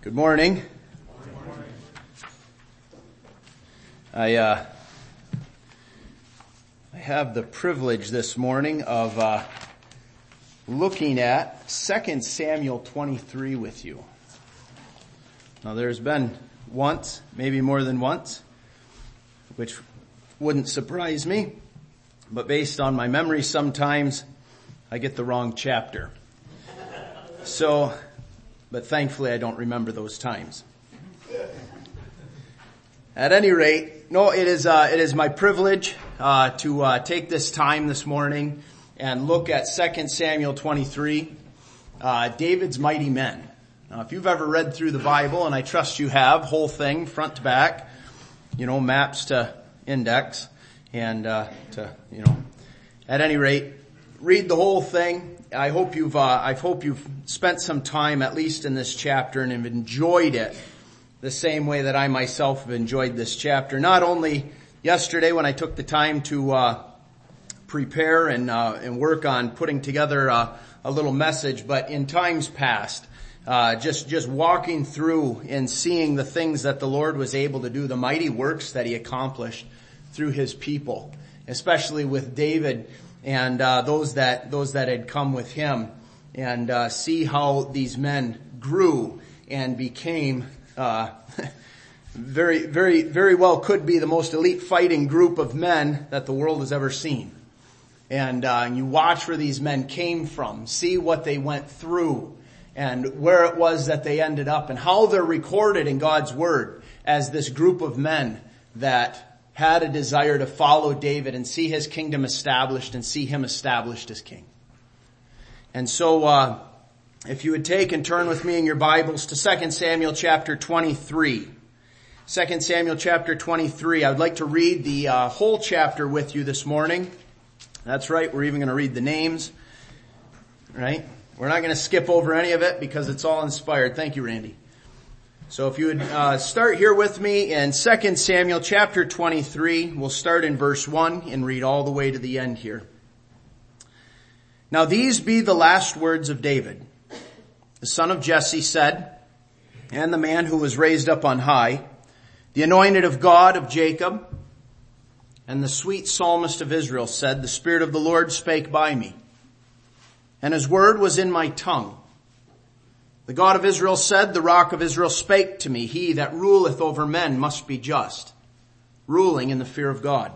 Good morning. I have the privilege this morning of looking at 2 Samuel 23 with you. Now there's been once, maybe more than once, which wouldn't surprise me, but based on my memory sometimes I get the wrong chapter. But thankfully I don't remember those times. At any rate, it is my privilege to take this time this morning and look at 2 Samuel 23, David's mighty men. Now, if you've ever read through the Bible, and I trust you have, whole thing, front to back, maps to index, and at any rate, read the whole thing. I hope you've spent some time, at least in this chapter, and have enjoyed it the same way that I myself have enjoyed this chapter. Not only yesterday when I took the time to prepare and work on putting together a little message, but in times past, just walking through and seeing the things that the Lord was able to do, the mighty works that He accomplished through His people, especially with David and those that had come with him, and see how these men grew and became very, very, very well could be the most elite fighting group of men that the world has ever seen. And you watch where these men came from, see what they went through, and where it was that they ended up, and how they're recorded in God's Word as this group of men that had a desire to follow David and see his kingdom established and see him established as king. And so, if you would take and turn with me in your Bibles to 2 Samuel chapter 23. 2 Samuel chapter 23. I would like to read the whole chapter with you this morning. That's right, we're even going to read the names. Right? We're not going to skip over any of it because it's all inspired. Thank you, Randy. So if you would start here with me in 2 Samuel chapter 23, we'll start in verse 1 and read all the way to the end here. Now these be the last words of David, the son of Jesse said, and the man who was raised up on high, the anointed of God of Jacob, and the sweet psalmist of Israel said, the Spirit of the Lord spake by me, and His word was in my tongue. The God of Israel said, the rock of Israel spake to me, He that ruleth over men must be just, ruling in the fear of God.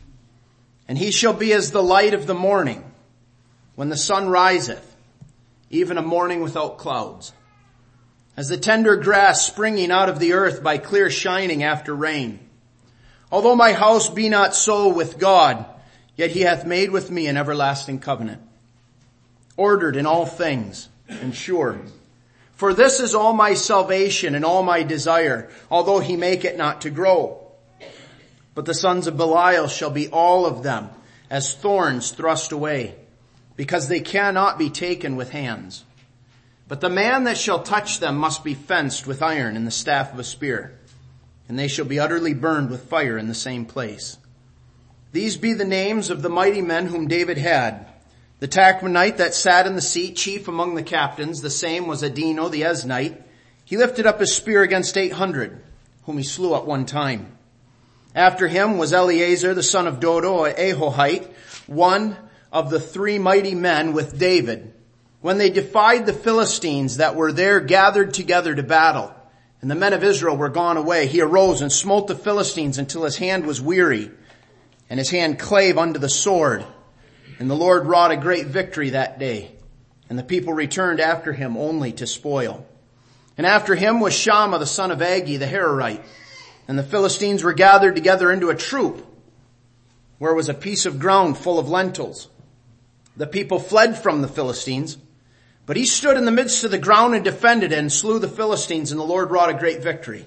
And he shall be as the light of the morning, when the sun riseth, even a morning without clouds. As the tender grass springing out of the earth by clear shining after rain. Although my house be not so with God, yet He hath made with me an everlasting covenant, ordered in all things and sure. For this is all my salvation and all my desire, although He make it not to grow. But the sons of Belial shall be all of them as thorns thrust away, because they cannot be taken with hands. But the man that shall touch them must be fenced with iron and the staff of a spear, and they shall be utterly burned with fire in the same place. These be the names of the mighty men whom David had. The Tachmonite that sat in the seat, chief among the captains, the same was Adino the Eznite. He lifted up his spear against 800, whom he slew at one time. After him was Eleazar the son of Dodo, a Ahohite, one of the three mighty men with David, when they defied the Philistines that were there gathered together to battle. And the men of Israel were gone away. He arose and smote the Philistines until his hand was weary, and his hand clave unto the sword. And the Lord wrought a great victory that day, and the people returned after him only to spoil. And after him was Shammah the son of Agi the Hararite, and the Philistines were gathered together into a troop, where was a piece of ground full of lentils. The people fled from the Philistines, but he stood in the midst of the ground and defended it and slew the Philistines, and the Lord wrought a great victory.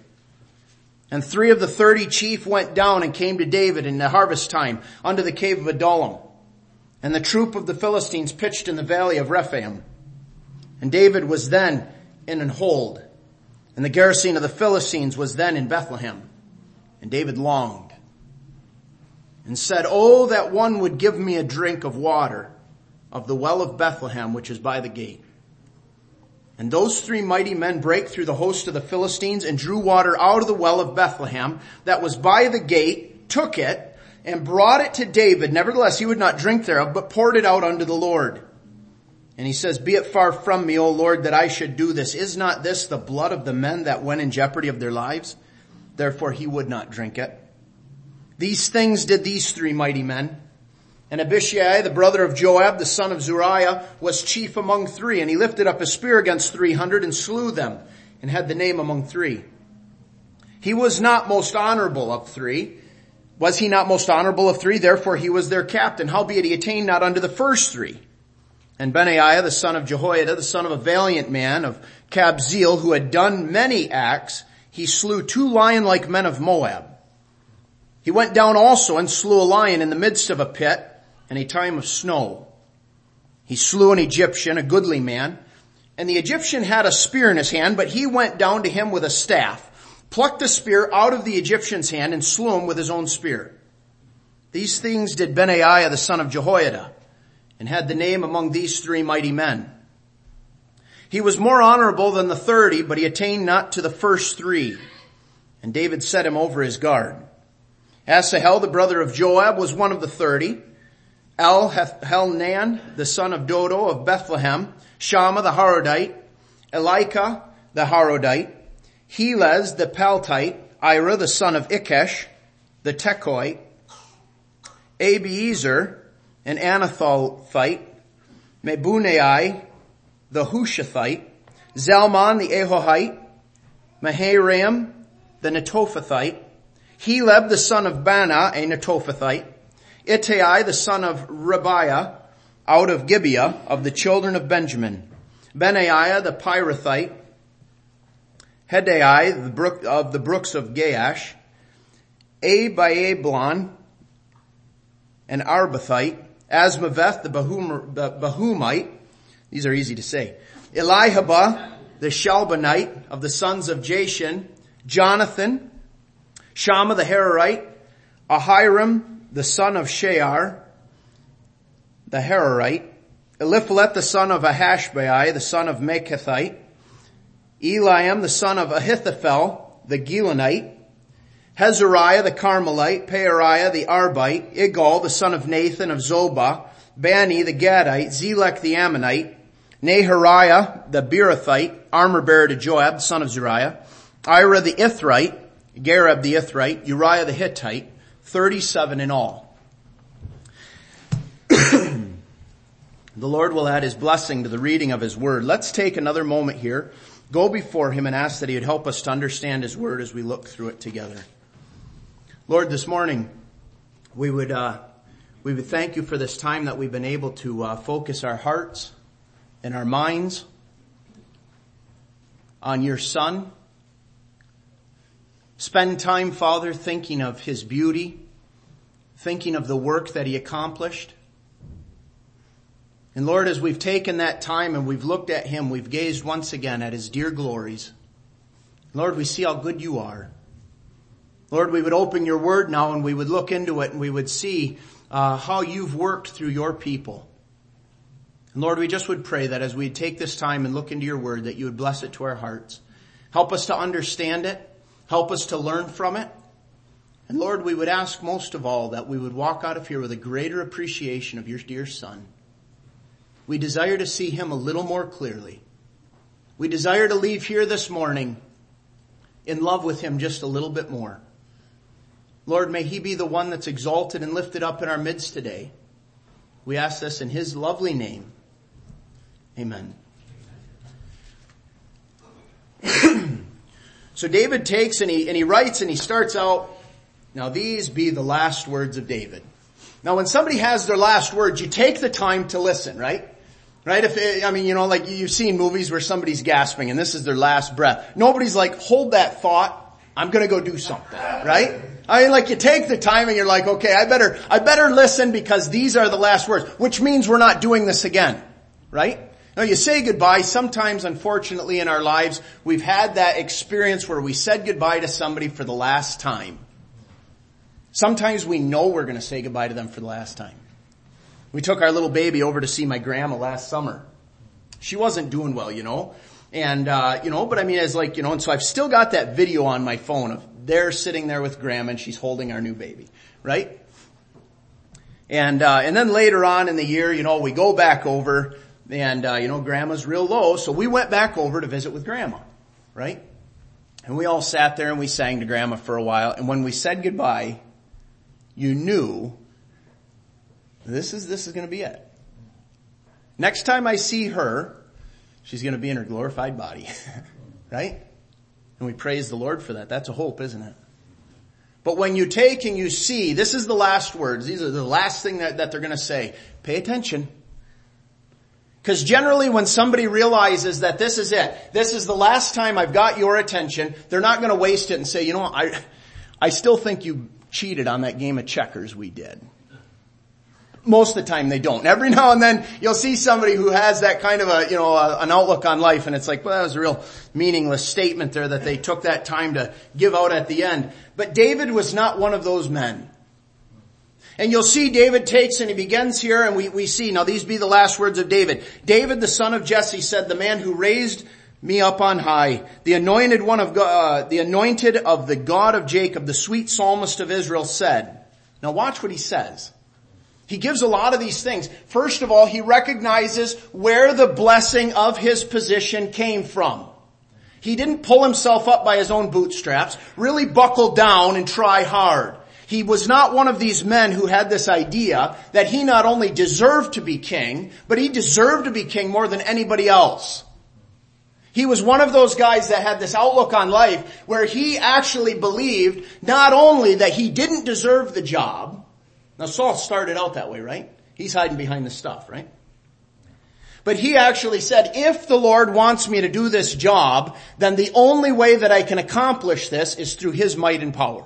And 3 of the 30 chief went down and came to David in the harvest time unto the cave of Adullam. And the troop of the Philistines pitched in the valley of Rephaim. And David was then in an hold. And the garrison of the Philistines was then in Bethlehem. And David longed and said, Oh, that one would give me a drink of water of the well of Bethlehem, which is by the gate. And those 3 mighty men brake through the host of the Philistines and drew water out of the well of Bethlehem that was by the gate, took it, and brought it to David. Nevertheless, he would not drink thereof, but poured it out unto the Lord. And he says, be it far from me, O Lord, that I should do this. Is not this the blood of the men that went in jeopardy of their lives? Therefore he would not drink it. These things did these 3 mighty men. And Abishai, the brother of Joab, the son of Zeruiah, was chief among 3. And he lifted up a spear against 300 and slew them, and had the name among 3. He was not most honorable of 3. Was he not most honorable of 3? Therefore he was their captain. Howbeit he attained not unto the first 3. And Benaiah, the son of Jehoiada, the son of a valiant man of Kabzeel, who had done many acts, he slew 2 lion-like men of Moab. He went down also and slew a lion in the midst of a pit, in a time of snow. He slew an Egyptian, a goodly man, and the Egyptian had a spear in his hand, but he went down to him with a staff, plucked the spear out of the Egyptian's hand, and slew him with his own spear. These things did Benaiah, the son of Jehoiada, and had the name among these 3 mighty men. He was more honorable than the 30, but he attained not to the first 3. And David set him over his guard. Asahel, the brother of Joab, was one of the 30. Elhanan, the son of Dodo of Bethlehem, Shammah the Harodite, Elika the Harodite, Helez the Paltite, Ira the son of Ikesh, the Tekoite, Abiezer, an Anathothite, Mebunai, the Hushathite, Zalman the Ahohite, Maharam the Netophathite, Heleb the son of Bana, a Netophathite, Ittai the son of Rabiah, out of Gibeah, of the children of Benjamin, Benaiah the Pirathite, Hedai of the brooks of Gaash, Abiablon, an Arbathite, Asmaveth the Bahumite, these are easy to say, Elihabah the Shalbanite, of the sons of Jashan, Jonathan, Shammah the Hararite, Ahiram the son of Shear, the Hararite, Eliphalet the son of Ahashbai, the son of Mekathite, Eliam the son of Ahithophel, the Gilonite, Hezariah the Carmelite, Peariah the Arbite, Igal the son of Nathan of Zobah, Bani the Gadite, Zelek the Ammonite, Nehariah the Beerothite, armor-bearer to Joab, the son of Zeruiah, Ira the Ithrite, Gareb the Ithrite, Uriah the Hittite, 37 in all. The Lord will add his blessing to the reading of his word. Let's take another moment here, go before him and ask that he would help us to understand his word as we look through it together. Lord, this morning we would thank you for this time that we've been able to focus our hearts and our minds on your Son. Spend time, Father, thinking of his beauty, thinking of the work that he accomplished. And Lord, as we've taken that time and we've looked at him, we've gazed once again at his dear glories. Lord, we see how good you are. Lord, we would open your word now and we would look into it and we would see how you've worked through your people. And Lord, we just would pray that as we take this time and look into your word, that you would bless it to our hearts. Help us to understand it. Help us to learn from it. And Lord, we would ask most of all that we would walk out of here with a greater appreciation of your dear Son. We desire to see him a little more clearly. We desire to leave here this morning in love with him just a little bit more. Lord, may he be the one that's exalted and lifted up in our midst today. We ask this in his lovely name. Amen. So David takes and he writes and he starts out, now these be the last words of David. Now when somebody has their last words, you take the time to listen, right? Right? Like you've seen movies where somebody's gasping and this is their last breath. Nobody's like, hold that thought. I'm going to go do something, right? You take the time and you're like, okay, I better listen because these are the last words, which means we're not doing this again, right? Now you say goodbye. Sometimes, unfortunately, in our lives, we've had that experience where we said goodbye to somebody for the last time. Sometimes we know we're going to say goodbye to them for the last time. We took our little baby over to see my grandma last summer. She wasn't doing well, And, but I mean, it's like, and so I've still got that video on my phone of they're sitting there with Grandma and she's holding our new baby, right? And then later on in the year, we go back over and, Grandma's real low. So we went back over to visit with Grandma, right? And we all sat there and we sang to Grandma for a while. And when we said goodbye, you knew this is going to be it. Next time I see her, she's going to be in her glorified body, right? And we praise the Lord for that. That's a hope, isn't it? But when you take and you see, this is the last words. These are the last thing that they're going to say. Pay attention. Because generally when somebody realizes that this is it, this is the last time I've got your attention, they're not going to waste it and say, I still think you cheated on that game of checkers we did. Most of the time they don't. Every now and then you'll see somebody who has that kind of an outlook on life, and it's like, well, that was a real meaningless statement there that they took that time to give out at the end. But David was not one of those men. And you'll see David takes and he begins here, and we see, now these be the last words of David. David, the son of Jesse, said, the man who raised me up on high, the anointed one of God, the anointed of the God of Jacob, the sweet psalmist of Israel said. Now watch what he says. He gives a lot of these things. First of all, he recognizes where the blessing of his position came from. He didn't pull himself up by his own bootstraps, really buckle down and try hard. He was not one of these men who had this idea that he not only deserved to be king, but he deserved to be king more than anybody else. He was one of those guys that had this outlook on life where he actually believed not only that he didn't deserve the job. Now Saul started out that way, right? He's hiding behind the stuff, right? But he actually said, if the Lord wants me to do this job, then the only way that I can accomplish this is through his might and power.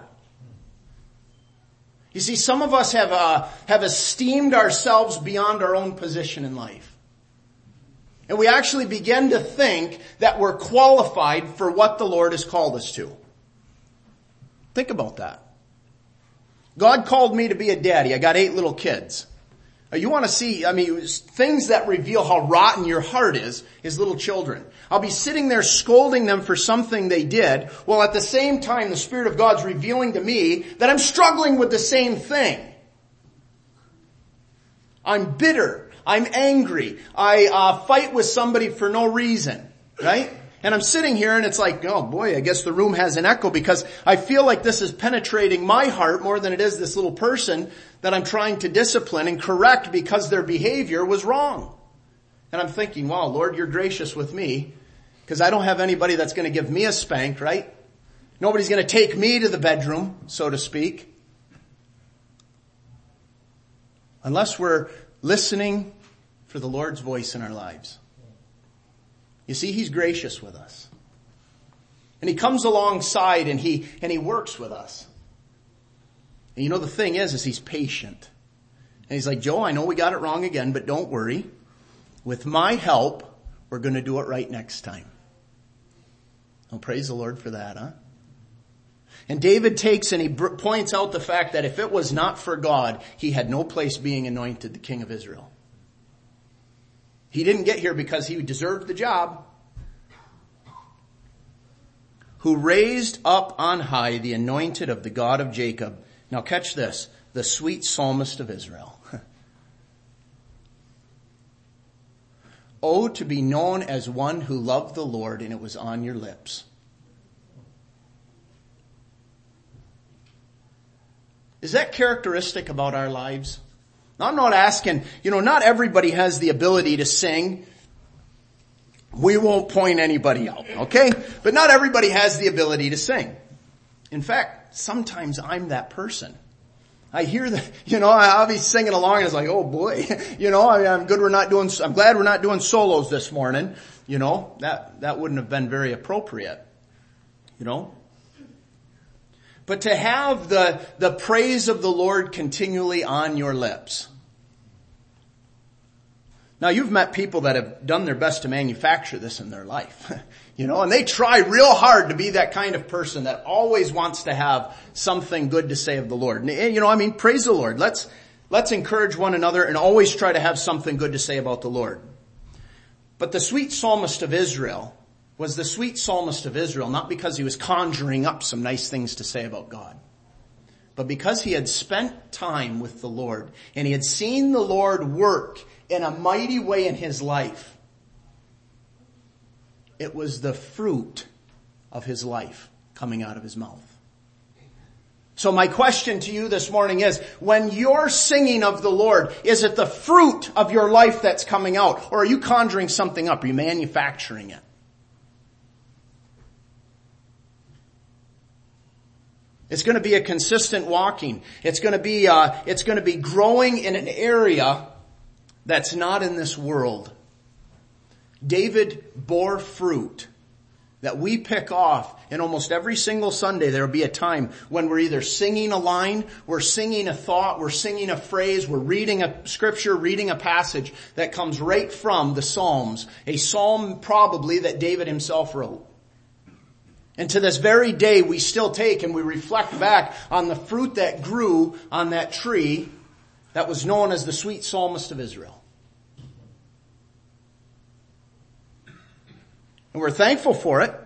You see, some of us have esteemed ourselves beyond our own position in life. And we actually begin to think that we're qualified for what the Lord has called us to. Think about that. God called me to be a daddy. I got 8 little kids. You want to see, things that reveal how rotten your heart is little children. I'll be sitting there scolding them for something they did, while at the same time the Spirit of God's revealing to me that I'm struggling with the same thing. I'm bitter. I'm angry. I fight with somebody for no reason, right? And I'm sitting here and it's like, oh boy, I guess the room has an echo because I feel like this is penetrating my heart more than it is this little person that I'm trying to discipline and correct because their behavior was wrong. And I'm thinking, wow, Lord, you're gracious with me because I don't have anybody that's going to give me a spank, right? Nobody's going to take me to the bedroom, so to speak. Unless we're listening for the Lord's voice in our lives. You see, he's gracious with us. And he comes alongside and he works with us. And the thing is he's patient. And he's like, Joe, I know we got it wrong again, but don't worry. With my help, we're going to do it right next time. Oh, praise the Lord for that, huh? And David takes and he points out the fact that if it was not for God, he had no place being anointed the king of Israel. He didn't get here because he deserved the job. Who raised up on high the anointed of the God of Jacob. Now catch this. The sweet psalmist of Israel. Oh, to be known as one who loved the Lord and it was on your lips. Is that characteristic about our lives? Now, I'm not asking, not everybody has the ability to sing. We won't point anybody out, okay? But not everybody has the ability to sing. In fact, sometimes I'm that person. I hear that, I'll be singing along and it's like, oh boy, I'm glad we're not doing solos this morning. That wouldn't have been very appropriate, But to have the praise of the Lord continually on your lips. Now you've met people that have done their best to manufacture this in their life, and they try real hard to be that kind of person that always wants to have something good to say of the Lord. And, praise the Lord. Let's encourage one another and always try to have something good to say about the Lord. But the sweet psalmist of Israel was the sweet psalmist of Israel, not because he was conjuring up some nice things to say about God, but because he had spent time with the Lord and he had seen the Lord work in a mighty way in his life. It was the fruit of his life coming out of his mouth. So my question to you this morning is, when you're singing of the Lord, is it the fruit of your life that's coming out? Or are you conjuring something up? Are you manufacturing it? It's going to be a consistent walking. It's going to be growing in an area that's not in this world. David bore fruit that we pick off, and almost every single Sunday there will be a time when we're either singing a line, we're singing a thought, we're singing a phrase, we're reading a scripture, reading a passage that comes right from the Psalms, a psalm probably that David himself wrote. And to this very day we still take and we reflect back on the fruit that grew on that tree that was known as the sweet psalmist of Israel. And we're thankful for it.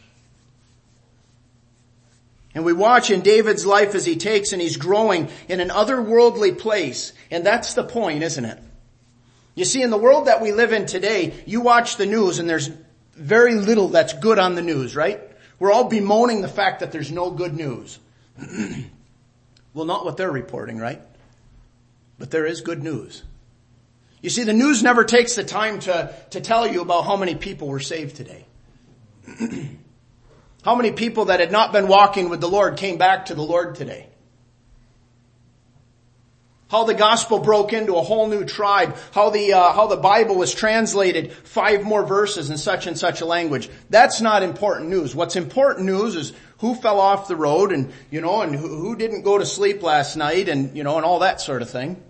And we watch in David's life as he takes and he's growing in an otherworldly place. And that's the point, isn't it? You see, in the world that we live in today, you watch the news and there's very little that's good on the news, right? We're all bemoaning the fact that there's no good news. Well, not what they're reporting, right? But there is good news. You see, the news never takes the time to tell you about how many people were saved today. How many people that had not been walking with the Lord came back to the Lord today. How the gospel broke into a whole new tribe. How the Bible was translated 5 more verses in such and such a language. That's not important news. What's important news is who fell off the road and who didn't go to sleep last night and all that sort of thing.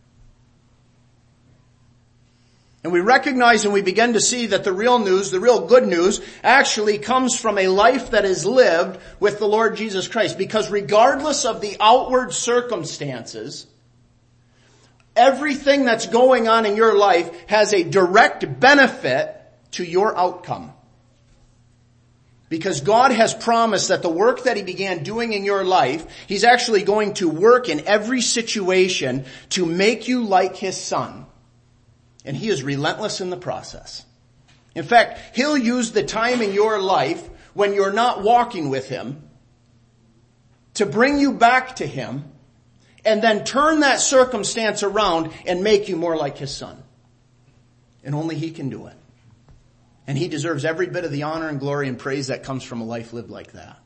And we recognize and we begin to see that the real news, the real good news, actually comes from a life that is lived with the Lord Jesus Christ. Because regardless of the outward circumstances, everything that's going on in your life has a direct benefit to your outcome. Because God has promised that the work that He began doing in your life, He's actually going to work in every situation to make you like His Son. And He is relentless in the process. In fact, He'll use the time in your life when you're not walking with Him to bring you back to Him and then turn that circumstance around and make you more like His Son. And only He can do it. And He deserves every bit of the honor and glory and praise that comes from a life lived like that.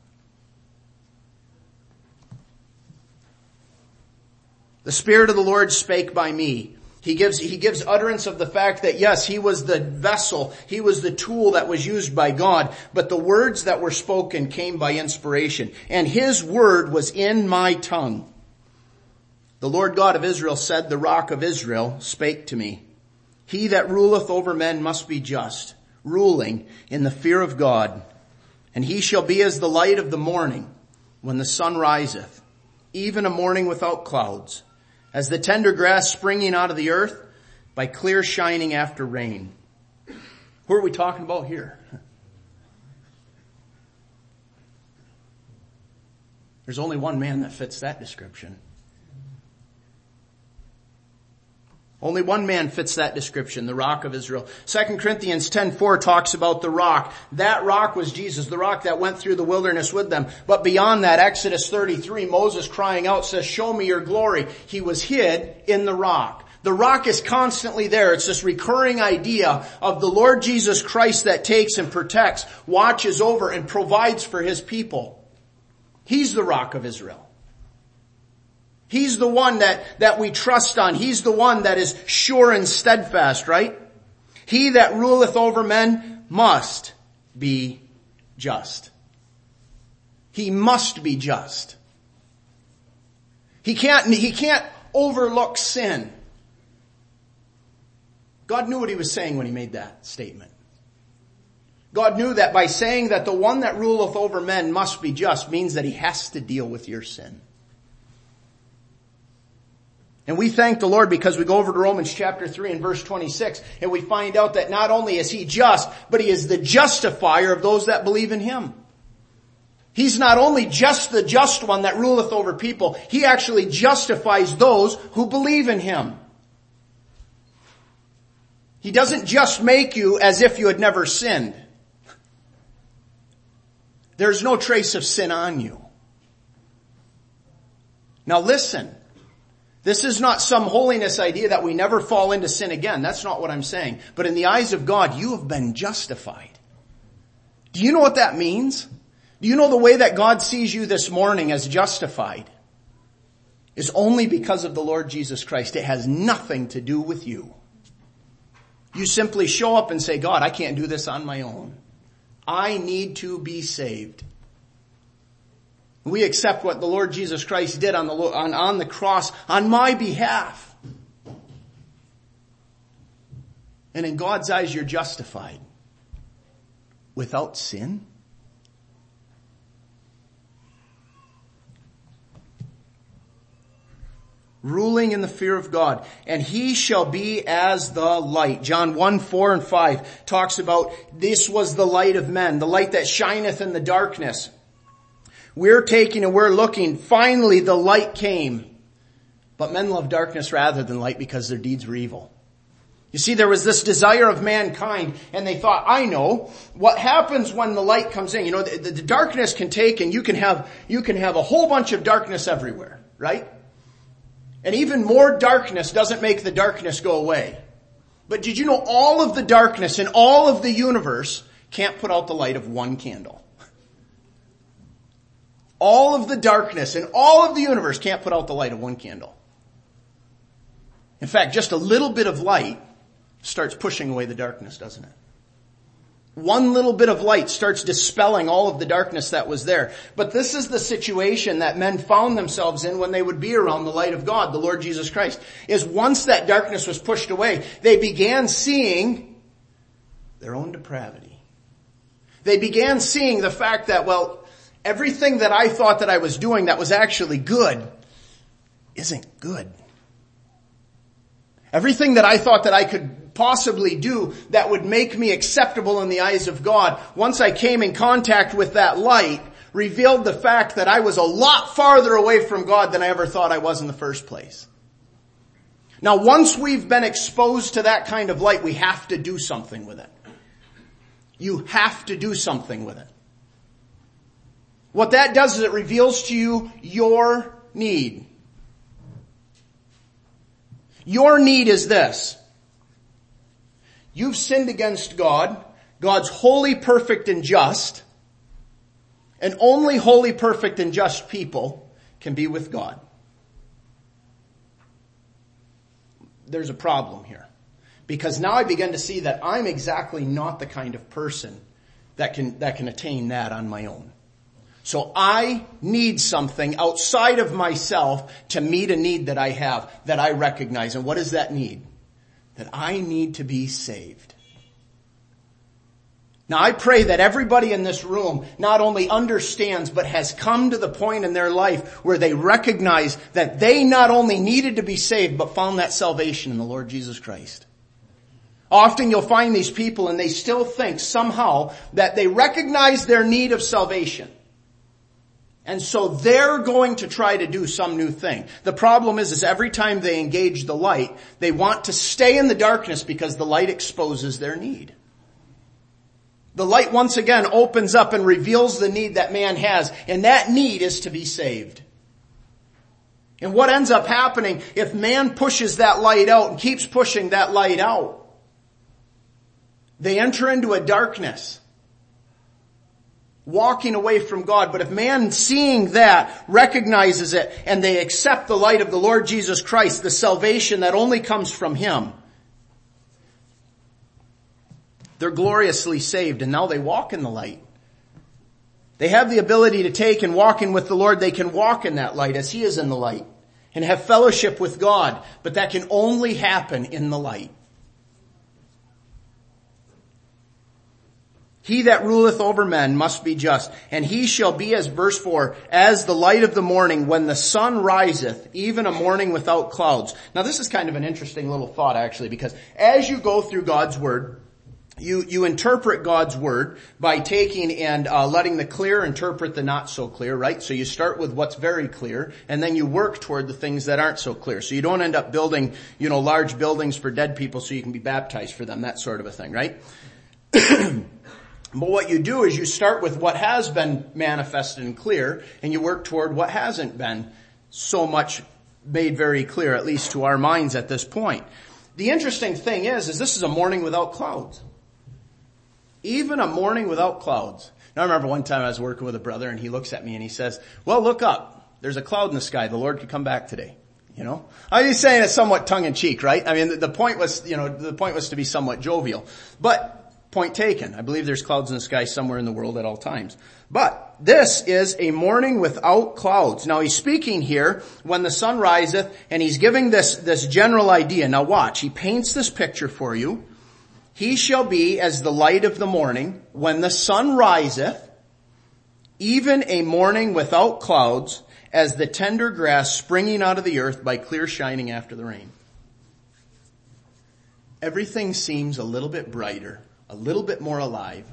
The Spirit of the Lord spake by me. He gives utterance of the fact that yes, He was the vessel, He was the tool that was used by God, but the words that were spoken came by inspiration. And His word was in my tongue. The Lord God of Israel said, the Rock of Israel spake to me. He that ruleth over men must be just, ruling in the fear of God. And he shall be as the light of the morning when the sun riseth, even a morning without clouds, as the tender grass springing out of the earth by clear shining after rain. Who are we talking about here? There's only one man that fits that description. Only one man fits that description, the Rock of Israel. 2 Corinthians 10:4 talks about the rock. That rock was Jesus, the rock that went through the wilderness with them. But beyond that, Exodus 33, Moses crying out says, show me your glory. He was hid in the rock. The rock is constantly there. It's this recurring idea of the Lord Jesus Christ that takes and protects, watches over, and provides for His people. He's the Rock of Israel. He's the one that we trust on. He's the one that is sure and steadfast, right? He that ruleth over men must be just. He must be just. He can't overlook sin. God knew what He was saying when He made that statement. God knew that by saying that the one that ruleth over men must be just means that He has to deal with your sin. And we thank the Lord because we go over to Romans chapter 3 and verse 26, and we find out that not only is He just, but He is the justifier of those that believe in Him. He's not only just the just one that ruleth over people, He actually justifies those who believe in Him. He doesn't just make you as if you had never sinned. There's no trace of sin on you. Now listen. This is not some holiness idea that we never fall into sin again. That's not what I'm saying. But in the eyes of God, you have been justified. Do you know what that means? Do you know the way that God sees you this morning as justified is only because of the Lord Jesus Christ? It has nothing to do with you. You simply show up and say, God, I can't do this on my own. I need to be saved. We accept what the Lord Jesus Christ did on the cross on my behalf. And in God's eyes, you're justified. Without sin? Ruling in the fear of God. And He shall be as the light. John 1, 4 and 5 talks about this was the light of men, the light that shineth in the darkness. We're taking and we're looking. Finally, the light came. But men love darkness rather than light because their deeds were evil. You see, there was this desire of mankind, and they thought, I know what happens when the light comes in. You know, the darkness can take, and you can have a whole bunch of darkness everywhere, right? And even more darkness doesn't make the darkness go away. But did you know all of the darkness in all of the universe can't put out the light of one candle? All of the darkness in all of the universe can't put out the light of one candle. In fact, just a little bit of light starts pushing away the darkness, doesn't it? One little bit of light starts dispelling all of the darkness that was there. But this is the situation that men found themselves in when they would be around the light of God, the Lord Jesus Christ, is once that darkness was pushed away, they began seeing their own depravity. They began seeing the fact that, well, everything that I thought that I was doing that was actually good isn't good. Everything that I thought that I could possibly do that would make me acceptable in the eyes of God, once I came in contact with that light, revealed the fact that I was a lot farther away from God than I ever thought I was in the first place. Now, once we've been exposed to that kind of light, we have to do something with it. You have to do something with it. What that does is it reveals to you your need. Your need is this. You've sinned against God. God's holy, perfect, and just. And only holy, perfect, and just people can be with God. There's a problem here. Because now I begin to see that I'm exactly not the kind of person that can attain that on my own. So I need something outside of myself to meet a need that I have, that I recognize. And what is that need? That I need to be saved. Now I pray that everybody in this room not only understands, but has come to the point in their life where they recognize that they not only needed to be saved, but found that salvation in the Lord Jesus Christ. Often you'll find these people and they still think somehow that they recognize their need of salvation. And so they're going to try to do some new thing. The problem is every time they engage the light, they want to stay in the darkness because the light exposes their need. The light once again opens up and reveals the need that man has, and that need is to be saved. And what ends up happening if man pushes that light out and keeps pushing that light out? They enter into a darkness, walking away from God. But if man, seeing that, recognizes it, and they accept the light of the Lord Jesus Christ, the salvation that only comes from Him, they're gloriously saved, and now they walk in the light. They have the ability to take and walk in with the Lord. They can walk in that light as He is in the light and have fellowship with God, but that can only happen in the light. He that ruleth over men must be just. And he shall be, as verse 4, as the light of the morning when the sun riseth, even a morning without clouds. Now this is kind of an interesting little thought actually, because as you go through God's Word, you interpret God's Word by taking and letting the clear interpret the not so clear, right? So you start with what's very clear, and then you work toward the things that aren't so clear. So you don't end up building, large buildings for dead people so you can be baptized for them, that sort of a thing, right? But what you do is you start with what has been manifested and clear, and you work toward what hasn't been so much made very clear, at least to our minds at this point. The interesting thing is this is a morning without clouds. Even a morning without clouds. Now I remember one time I was working with a brother and he looks at me and he says, well, look up. There's a cloud in the sky. The Lord could come back today. I was saying it somewhat tongue in cheek, right? I mean, the point was to be somewhat jovial. But point taken. I believe there's clouds in the sky somewhere in the world at all times. But this is a morning without clouds. Now he's speaking here when the sun riseth, and he's giving this general idea. Now watch, he paints this picture for you. He shall be as the light of the morning when the sun riseth, even a morning without clouds, as the tender grass springing out of the earth by clear shining after the rain. Everything seems a little bit brighter, a little bit more alive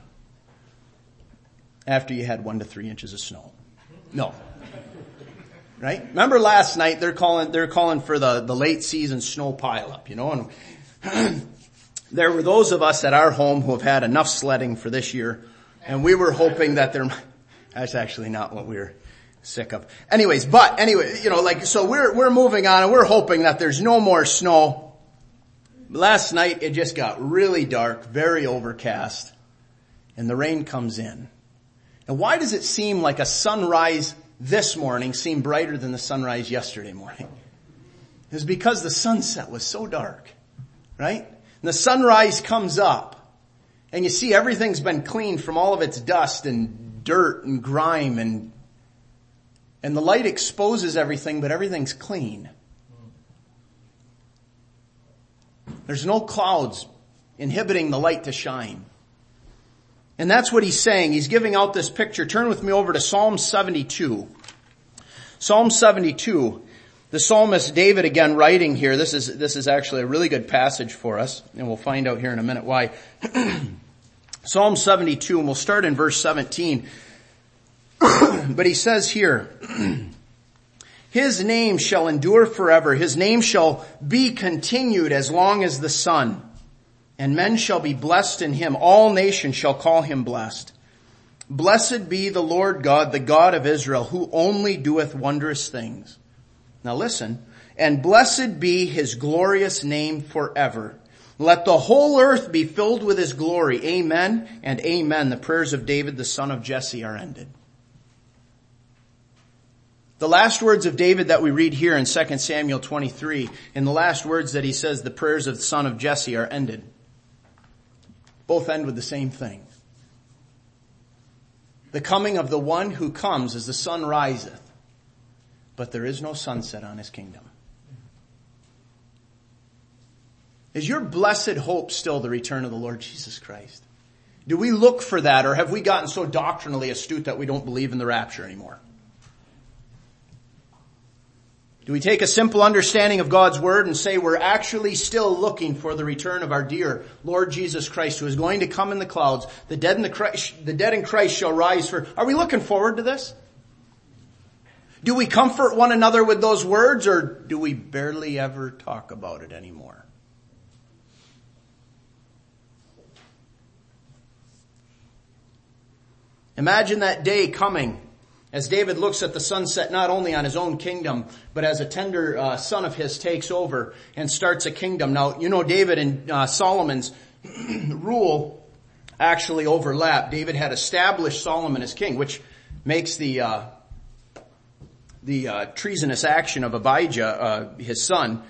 after you had 1 to 3 inches of snow. No. Right? Remember last night they're calling for the late season snow pileup, and there were those of us at our home who have had enough sledding for this year, and we were hoping that that's actually not what we were sick of. So we're moving on and we're hoping that there's no more snow. Last night it just got really dark, very overcast, and the rain comes in. And why does it seem like a sunrise this morning seemed brighter than the sunrise yesterday morning? It's because the sunset was so dark, right? And the sunrise comes up, and you see everything's been cleaned from all of its dust and dirt and grime, and the light exposes everything, but everything's clean. There's no clouds inhibiting the light to shine. And that's what he's saying. He's giving out this picture. Turn with me over to Psalm 72. Psalm 72. The psalmist David again writing here. This is actually a really good passage for us, and we'll find out here in a minute why. Psalm 72, and we'll start in verse 17. But he says here, his name shall endure forever. His name shall be continued as long as the sun. And men shall be blessed in him. All nations shall call him blessed. Blessed be the Lord God, the God of Israel, who only doeth wondrous things. Now listen. And blessed be his glorious name forever. Let the whole earth be filled with his glory. Amen and amen. The prayers of David, the son of Jesse, are ended. The last words of David that we read here in 2 Samuel 23, and the last words that he says, the prayers of the son of Jesse, are ended. Both end with the same thing. The coming of the one who comes as the sun riseth, but there is no sunset on his kingdom. Is your blessed hope still the return of the Lord Jesus Christ? Do we look for that, or have we gotten so doctrinally astute that we don't believe in the rapture anymore? Do we take a simple understanding of God's Word and say we're actually still looking for the return of our dear Lord Jesus Christ, who is going to come in the clouds? The dead in Christ shall rise for... Are we looking forward to this? Do we comfort one another with those words, or do we barely ever talk about it anymore? Imagine that day coming as David looks at the sunset not only on his own kingdom, but as a tender son of his takes over and starts a kingdom. Now, David and Solomon's rule actually overlap. David had established Solomon as king, which makes the treasonous action of Abijah, his son,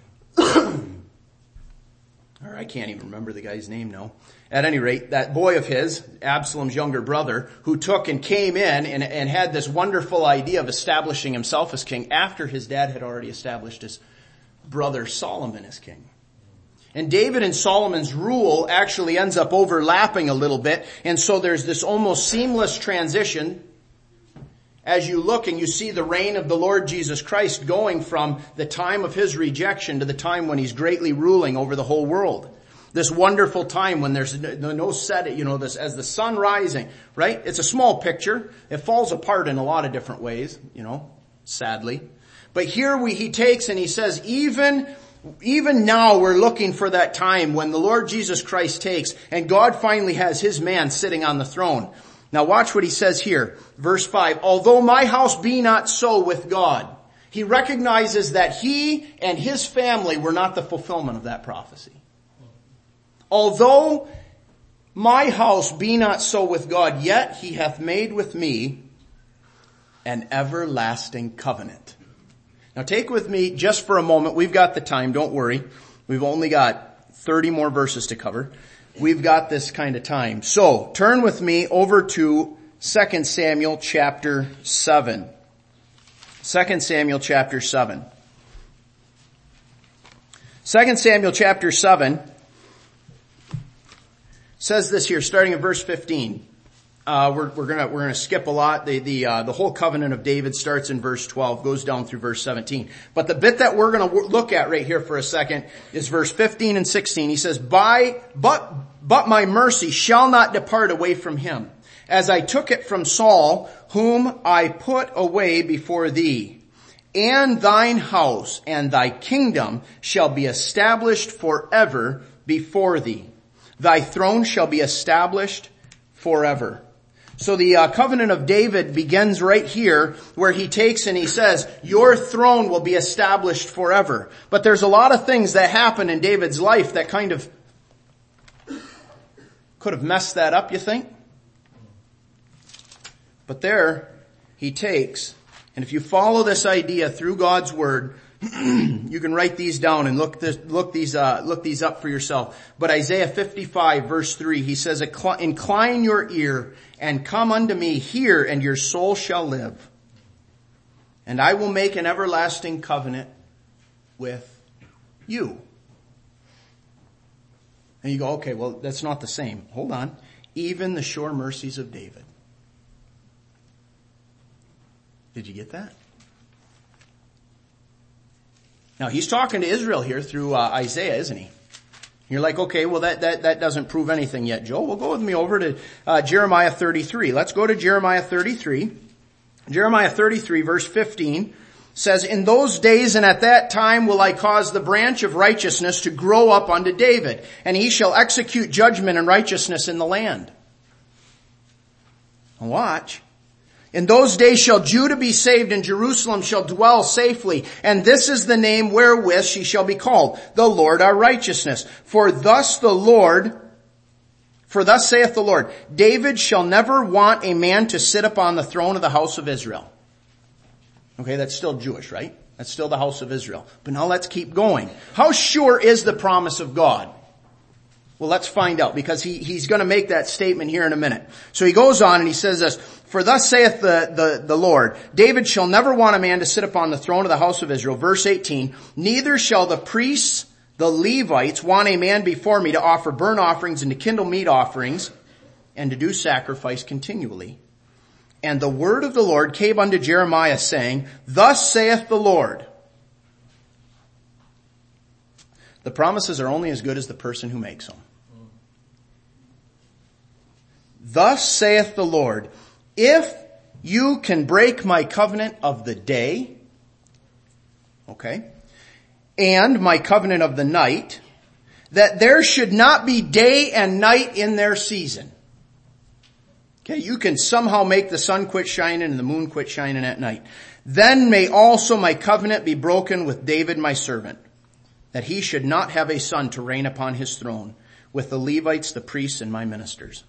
or I can't even remember the guy's name now. At any rate, that boy of his, Absalom's younger brother, who took and came in and had this wonderful idea of establishing himself as king after his dad had already established his brother Solomon as king. And David and Solomon's rule actually ends up overlapping a little bit. And so there's this almost seamless transition as you look and you see the reign of the Lord Jesus Christ going from the time of his rejection to the time when he's greatly ruling over the whole world. This wonderful time when there's no set, this as the sun rising, right? It's a small picture. It falls apart in a lot of different ways, sadly. But here he takes and he says, even now we're looking for that time when the Lord Jesus Christ takes and God finally has his man sitting on the throne. Now watch what he says here. Verse 5, although my house be not so with God. He recognizes that he and his family were not the fulfillment of that prophecy. Although my house be not so with God, yet he hath made with me an everlasting covenant. Now take with me just for a moment. We've got the time. Don't worry. We've only got 30 more verses to cover. We've got this kind of time. So turn with me over to 2 Samuel chapter 7. 2 Samuel chapter 7. 2 Samuel chapter 7 says this here, starting at verse 15. We're gonna skip a lot. The whole covenant of David starts in verse 12, goes down through verse 17. But the bit that we're gonna look at right here for a second is verse 15 and 16. He says, but my mercy shall not depart away from him, as I took it from Saul, whom I put away before thee. And thine house and thy kingdom shall be established forever before thee. Thy throne shall be established forever. So the covenant of David begins right here where he takes and he says, your throne will be established forever. But there's a lot of things that happen in David's life that kind of could have messed that up, you think? But there he takes, and if you follow this idea through God's word, you can write these down and look these up for yourself. But Isaiah 55 verse 3, he says, incline your ear and come unto me, hear, and your soul shall live. And I will make an everlasting covenant with you. And you go, okay, well, that's not the same. Hold on. Even the sure mercies of David. Did you get that? Now he's talking to Israel here through Isaiah, isn't he? You're like, okay, well that doesn't prove anything yet, Joe. Well, go with me over to Jeremiah 33. Let's go to Jeremiah 33. Jeremiah 33 verse 15 says, in those days and at that time will I cause the branch of righteousness to grow up unto David, and he shall execute judgment and righteousness in the land. Now watch. In those days shall Judah be saved, and Jerusalem shall dwell safely. And this is the name wherewith she shall be called, the Lord our righteousness. For thus saith the Lord, David shall never want a man to sit upon the throne of the house of Israel. Okay, that's still Jewish, right? That's still the house of Israel. But now let's keep going. How sure is the promise of God? Well, let's find out, because he's going to make that statement here in a minute. So he goes on and he says this, for thus saith the Lord, David shall never want a man to sit upon the throne of the house of Israel. Verse 18, neither shall the priests, the Levites, want a man before me to offer burnt offerings and to kindle meat offerings and to do sacrifice continually. And the word of the Lord came unto Jeremiah, saying, thus saith the Lord. The promises are only as good as the person who makes them. Thus saith the Lord, if you can break my covenant of the day, okay, and my covenant of the night, that there should not be day and night in their season. Okay, you can somehow make the sun quit shining and the moon quit shining at night. Then may also my covenant be broken with David my servant, that he should not have a son to reign upon his throne with the Levites, the priests, and my ministers.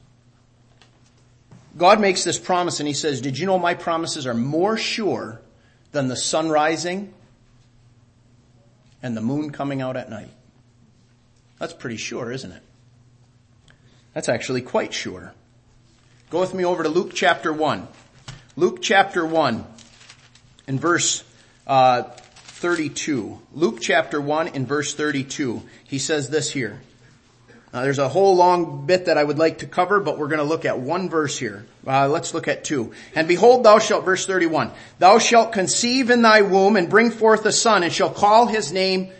God makes this promise and he says, did you know my promises are more sure than the sun rising and the moon coming out at night? That's pretty sure, isn't it? That's actually quite sure. Go with me over to Luke chapter 1. Luke chapter 1 and verse 32. Luke chapter 1 in verse 32. He says this here. Now there's a whole long bit that I would like to cover, but we're going to look at one verse here. Let's look at two. And behold, thou shalt, verse 31, thou shalt conceive in thy womb and bring forth a son, and shall call his name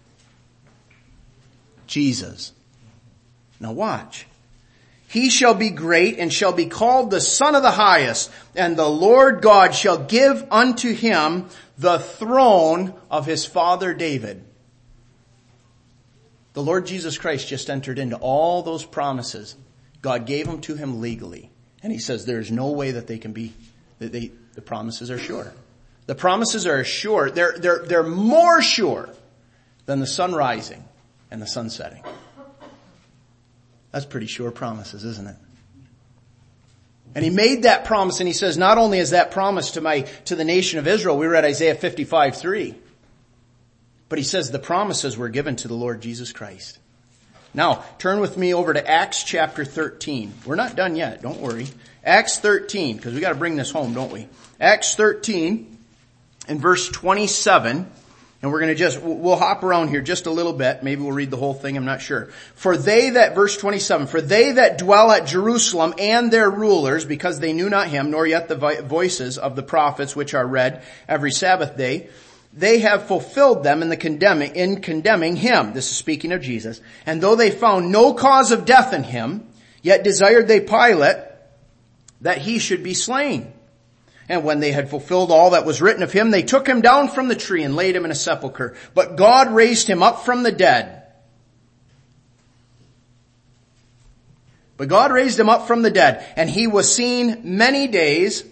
Jesus. Now watch. He shall be great and shall be called the Son of the Highest, and the Lord God shall give unto him the throne of his father David. The Lord Jesus Christ just entered into all those promises. God gave them to him legally. And he says there's no way that they can be, the promises are sure. The promises are sure. They're more sure than the sun rising and the sun setting. That's pretty sure promises, isn't it? And he made that promise, and he says not only is that promise to the nation of Israel, we read Isaiah 55:3. But he says the promises were given to the Lord Jesus Christ. Now, turn with me over to Acts chapter 13. We're not done yet, don't worry. Acts 13, because we got to bring this home, don't we? Acts 13 and verse 27. And we're going to we'll hop around here just a little bit. Maybe we'll read the whole thing, I'm not sure. Verse 27, for they that dwell at Jerusalem and their rulers, because they knew not him, nor yet the voices of the prophets which are read every Sabbath day, they have fulfilled them in condemning him. This is speaking of Jesus. And though they found no cause of death in him, yet desired they Pilate that he should be slain. And when they had fulfilled all that was written of him, they took him down from the tree and laid him in a sepulchre. But God raised him up from the dead. And he was seen many days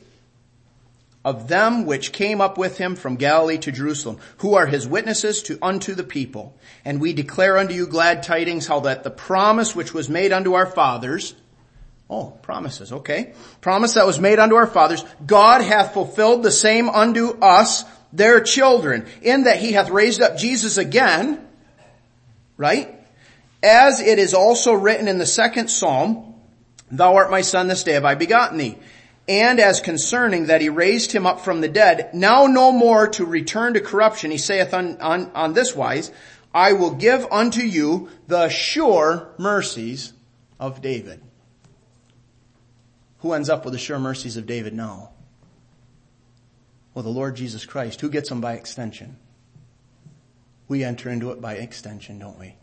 of them which came up with him from Galilee to Jerusalem, who are his witnesses unto the people. And we declare unto you glad tidings, how that the promise which was made unto our fathers, promises, okay. Promise that was made unto our fathers, God hath fulfilled the same unto us, their children, in that he hath raised up Jesus again, right? As it is also written in the second Psalm, thou art my son, this day have I begotten thee. And as concerning that he raised him up from the dead, now no more to return to corruption, he saith on this wise, I will give unto you the sure mercies of David. Who ends up with the sure mercies of David now? Well, the Lord Jesus Christ. Who gets them by extension? We enter into it by extension, don't we?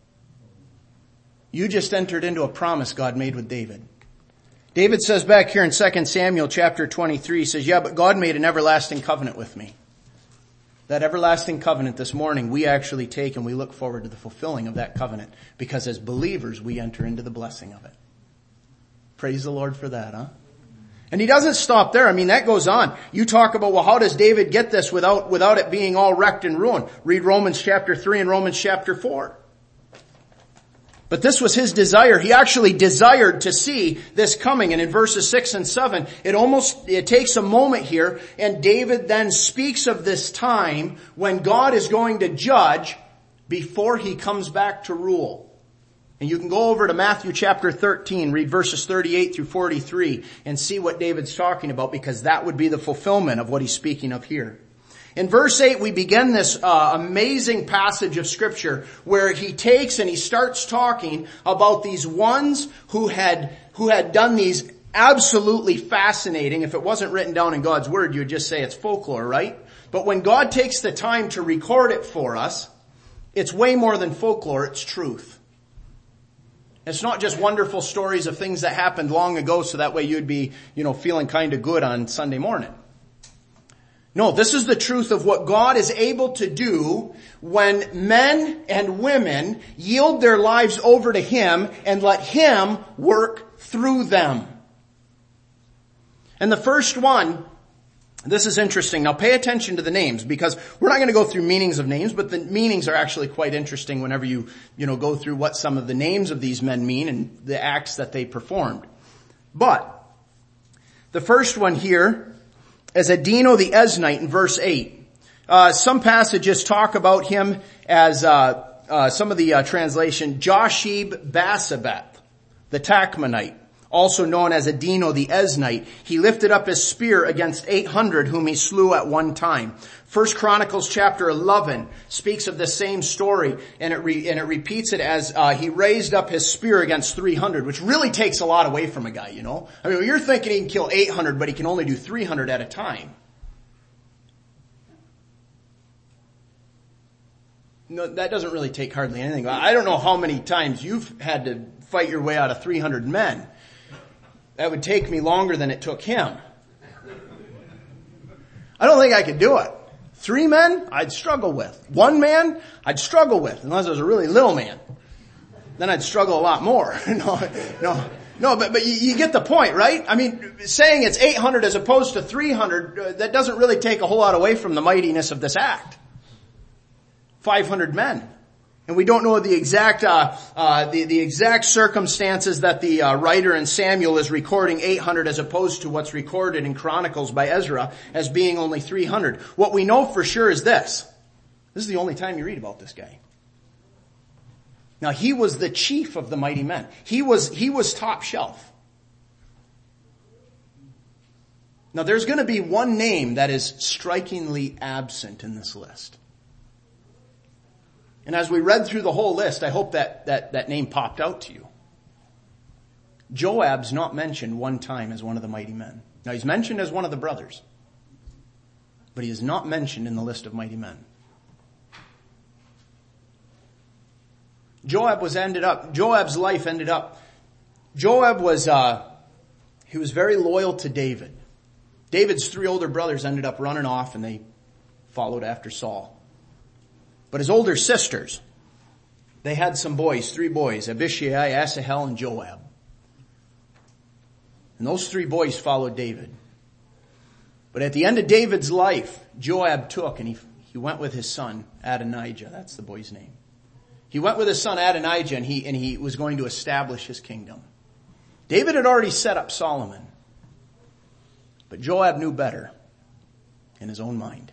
You just entered into a promise God made with David. David says back here in 2 Samuel chapter 23, he says, yeah, but God made an everlasting covenant with me. That everlasting covenant this morning, we actually take and we look forward to the fulfilling of that covenant, because as believers, we enter into the blessing of it. Praise the Lord for that, huh? And he doesn't stop there. I mean, that goes on. You talk about, well, how does David get this without it being all wrecked and ruined? Read Romans chapter 3 and Romans chapter 4. But this was his desire. He actually desired to see this coming. And in verses 6 and 7, it takes a moment here, and David then speaks of this time when God is going to judge before he comes back to rule. And you can go over to Matthew chapter 13, read verses 38 through 43, and see what David's talking about, because that would be the fulfillment of what he's speaking of here. In verse 8, we begin this amazing passage of Scripture where he takes and he starts talking about these ones who had done these absolutely fascinating. If it wasn't written down in God's Word, you would just say it's folklore, right? But when God takes the time to record it for us, it's way more than folklore, it's truth. It's not just wonderful stories of things that happened long ago so that way you'd be, feeling kind of good on Sunday morning. No, this is the truth of what God is able to do when men and women yield their lives over to Him and let Him work through them. And the first one, this is interesting. Now pay attention to the names, because we're not going to go through meanings of names, but the meanings are actually quite interesting whenever you go through what some of the names of these men mean and the acts that they performed. But the first one here is Adino the Eznite in verse 8. Some passages talk about him as, some of the translation, Josheb Basebeth, the Tachmonite, also known as Adino the Eznite. He lifted up his spear against 800 whom he slew at one time. 1 Chronicles chapter 11 speaks of the same story, and it repeats it as he raised up his spear against 300, which really takes a lot away from a guy, you know. I mean, you're thinking he can kill 800, but he can only do 300 at a time. No, that doesn't really take hardly anything. I don't know how many times you've had to fight your way out of 300 men. That would take me longer than it took him. I don't think I could do it. 3 men, I'd struggle with. 1 man, I'd struggle with, unless I was a really little man. Then I'd struggle a lot more. No, but you get the point, right? I mean, saying it's 800 as opposed to 300, that doesn't really take a whole lot away from the mightiness of this act. 500 men. And we don't know the exact, the exact circumstances that the writer in Samuel is recording 800 as opposed to what's recorded in Chronicles by Ezra as being only 300. What we know for sure is this. This is the only time you read about this guy. Now he was the chief of the mighty men. He was top shelf. Now there's going to be one name that is strikingly absent in this list. And as we read through the whole list, I hope that name popped out to you. Joab's not mentioned one time as one of the mighty men. Now he's mentioned as one of the brothers, but he is not mentioned in the list of mighty men. Joab's life ended up, Joab was, he was very loyal to David. David's 3 older brothers ended up running off and they followed after Saul. But his older sisters, they had some boys, 3 boys, Abishai, Asahel, and Joab. And those 3 boys followed David. But at the end of David's life, Joab took and he went with his son, Adonijah. That's the boy's name. He went with his son Adonijah and he was going to establish his kingdom. David had already set up Solomon. But Joab knew better in his own mind.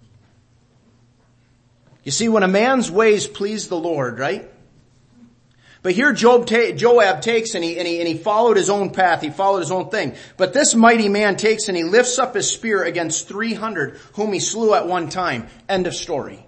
You see, when a man's ways please the Lord, right? But here Joab takes and he followed his own path. He followed his own thing. But this mighty man takes and he lifts up his spear against 300 whom he slew at one time. End of story.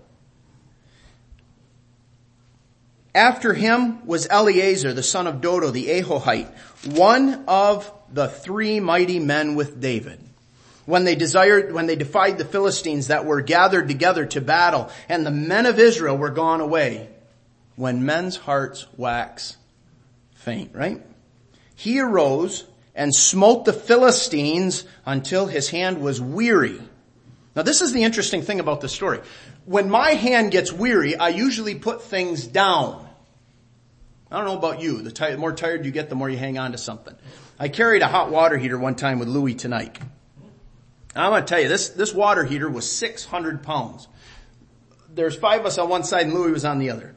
After him was Eleazar, the son of Dodo, the Ahohite, one of the 3 mighty men with David. When they defied the Philistines that were gathered together to battle, and the men of Israel were gone away, when men's hearts wax faint, right? He arose and smote the Philistines until his hand was weary. Now this is the interesting thing about the story. When my hand gets weary, I usually put things down. I don't know about you. The more tired you get, the more you hang on to something. I carried a hot water heater one time with Louis tonight. I'm going to tell you, this water heater was 600 pounds. There's 5 of us on one side and Louis was on the other.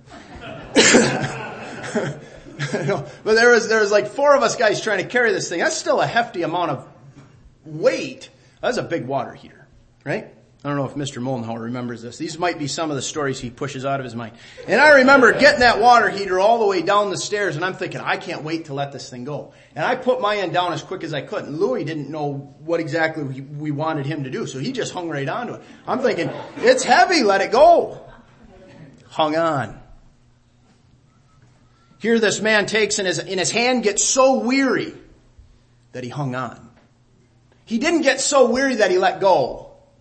But there was like 4 of us guys trying to carry this thing. That's still a hefty amount of weight. That's a big water heater, right? I don't know if Mr. Mollenhauer remembers this. These might be some of the stories he pushes out of his mind. And I remember getting that water heater all the way down the stairs and I'm thinking, I can't wait to let this thing go. And I put my end down as quick as I could. And Louis didn't know what exactly we wanted him to do. So he just hung right onto it. I'm thinking, it's heavy, let it go. Hung on. Here this man takes and his hand gets so weary that he hung on. He didn't get so weary that he let go.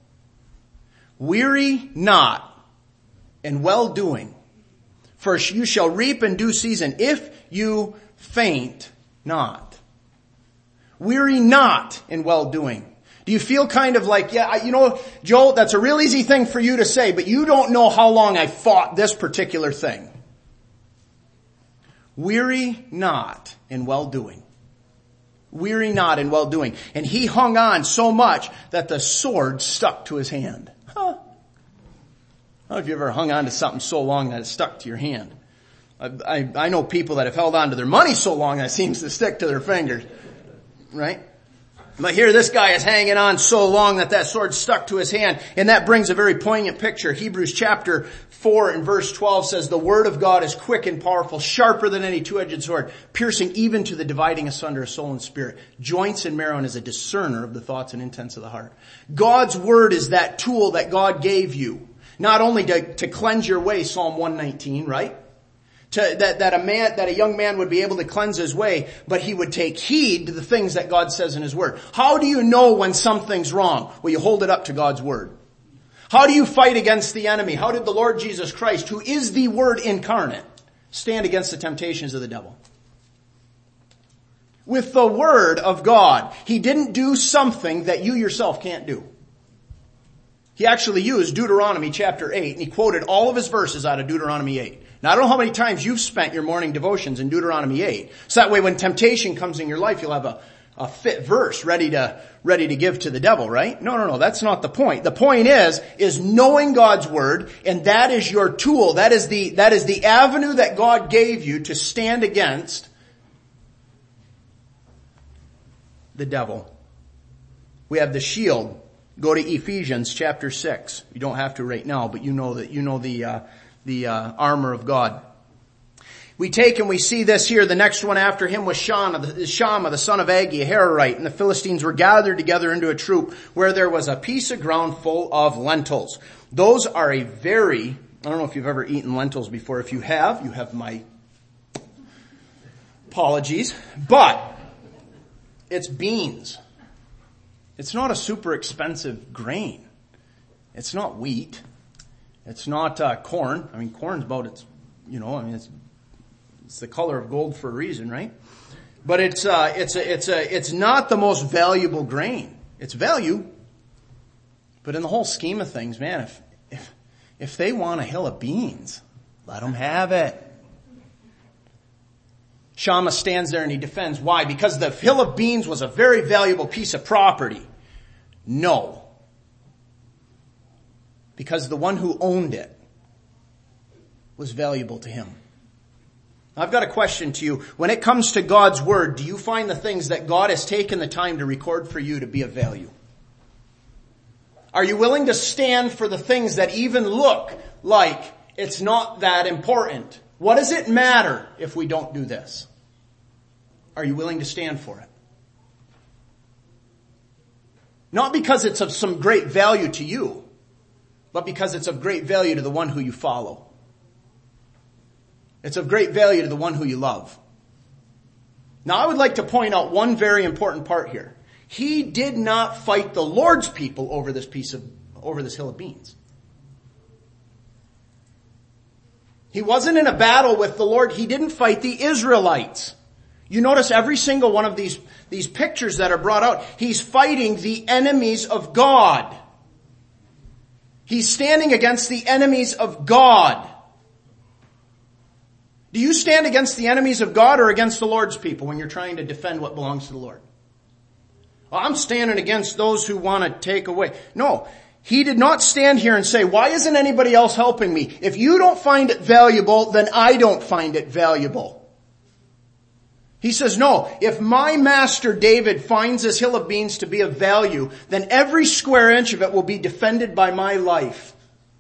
Weary not in well-doing, for you shall reap in due season if you faint not. Weary not in well-doing. Do you feel kind of like, Joel, that's a real easy thing for you to say, but you don't know how long I fought this particular thing. Weary not in well-doing. Weary not in well-doing. And he hung on so much that the sword stuck to his hand. Huh. I don't know if you ever hung on to something so long that it stuck to your hand. I know people that have held on to their money so long that it seems to stick to their fingers. Right? But here this guy is hanging on so long that sword stuck to his hand. And that brings a very poignant picture. Hebrews chapter 4 and verse 12 says, the word of God is quick and powerful, sharper than any two-edged sword, piercing even to the dividing asunder of soul and spirit, joints and marrow, and is a discerner of the thoughts and intents of the heart. God's word is that tool that God gave you. Not only to cleanse your way, Psalm 119, right? That a young man would be able to cleanse his way, but he would take heed to the things that God says in his word. How do you know when something's wrong? Well, you hold it up to God's word. How do you fight against the enemy? How did the Lord Jesus Christ, who is the Word incarnate, stand against the temptations of the devil? With the Word of God. He didn't do something that you yourself can't do. He actually used Deuteronomy chapter 8, and he quoted all of his verses out of Deuteronomy 8. Now, I don't know how many times you've spent your morning devotions in Deuteronomy 8. So that way when temptation comes in your life, you'll have a fit verse ready to give to the devil, right? No, that's not the point. The point is knowing God's word, and that is your tool. That is the avenue that God gave you to stand against the devil. We have the shield. Go to Ephesians chapter 6. You don't have to right now, but you know the armor of God. We take and we see this here. The next one after him was Shammah, the son of Agi, a Hararite, and the Philistines were gathered together into a troop where there was a piece of ground full of lentils. Those are I don't know if you've ever eaten lentils before. If you have my apologies, but it's beans. It's not a super expensive grain. It's not wheat. It's not corn. I mean, corn's about it's the color of gold for a reason, right? But it's not the most valuable grain. It's value. But in the whole scheme of things, man, if they want a hill of beans, let them have it. Shammah stands there and he defends. Why? Because the hill of beans was a very valuable piece of property. No. Because the one who owned it was valuable to him. I've got a question to you. When it comes to God's word, do you find the things that God has taken the time to record for you to be of value? Are you willing to stand for the things that even look like it's not that important? What does it matter if we don't do this? Are you willing to stand for it? Not because it's of some great value to you, but because it's of great value to the one who you follow. It's of great value to the one who you love. Now, I would like to point out one very important part here. He did not fight the Lord's people over this hill of beans. He wasn't in a battle with the Lord. He didn't fight the Israelites. You notice every single one of these pictures that are brought out, he's fighting the enemies of God. He's standing against the enemies of God. Do you stand against the enemies of God or against the Lord's people when you're trying to defend what belongs to the Lord? Well, I'm standing against those who want to take away. No, he did not stand here and say, why isn't anybody else helping me? If you don't find it valuable, then I don't find it valuable. He says, no, if my master David finds this hill of beans to be of value, then every square inch of it will be defended by my life.